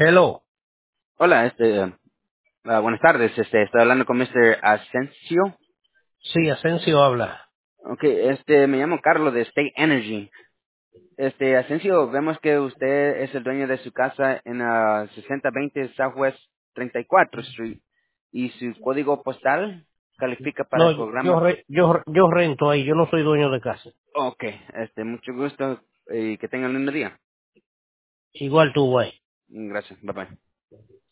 Hello. Hola, buenas tardes. Estoy hablando con Mr. Asensio. Sí, Asensio habla. Okay, me llamo Carlos de State Energy. Asensio, vemos que usted es el dueño de su casa en 6020 Southwest 34 Street y su código postal califica para No, el programa. yo rento ahí, yo no soy dueño de casa. Okay, mucho gusto y que tengan un lindo día. Igual tú, güey. Gracias. Bye bye.